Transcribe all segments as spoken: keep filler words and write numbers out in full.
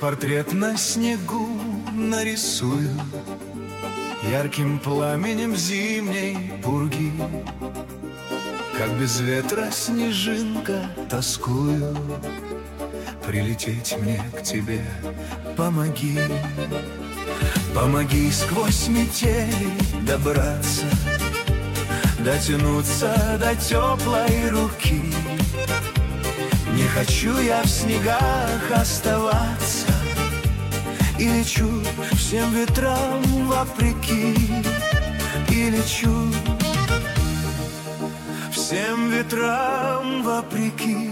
портрет на снегу нарисую ярким пламенем зимней пурги. Как без ветра снежинка тоскую, прилететь мне к тебе помоги. Помоги сквозь метели добраться, дотянуться до теплой руки. Не хочу я в снегах оставаться, и лечу всем ветрам вопреки, и лечу всем ветрам вопреки.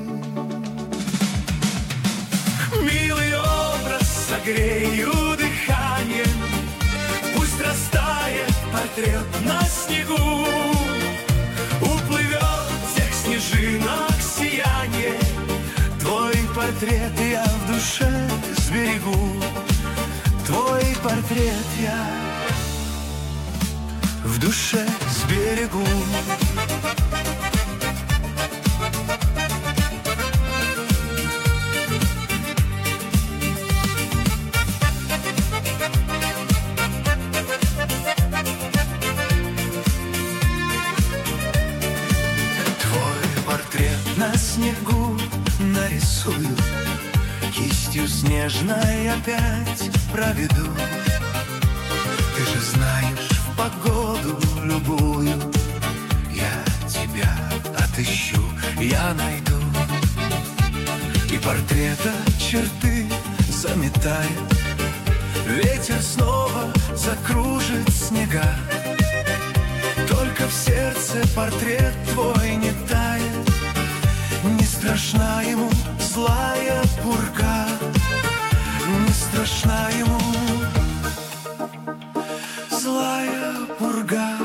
Милый образ согрею дыханием, пусть растает портрет на снегу. Уплывет всех снежинок сияние, твой портрет я в душе сберегу. Твой портрет я в душе сберегу. На снегу нарисую, кистью снежной опять проведу. Ты же знаешь, в погоду любую я тебя отыщу, я найду. И портрета черты заметает, ветер снова закружит снега. Только в сердце портрет твой не тает, не страшна ему злая пурга, не страшна ему злая пурга.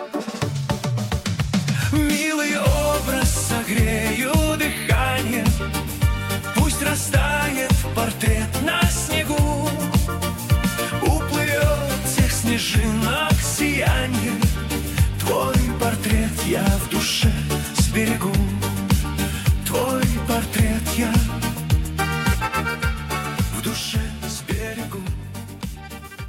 Милый образ согрею дыханием, пусть растает портрет на снегу. Уплывет всех снежинок сияние, твой портрет я в душе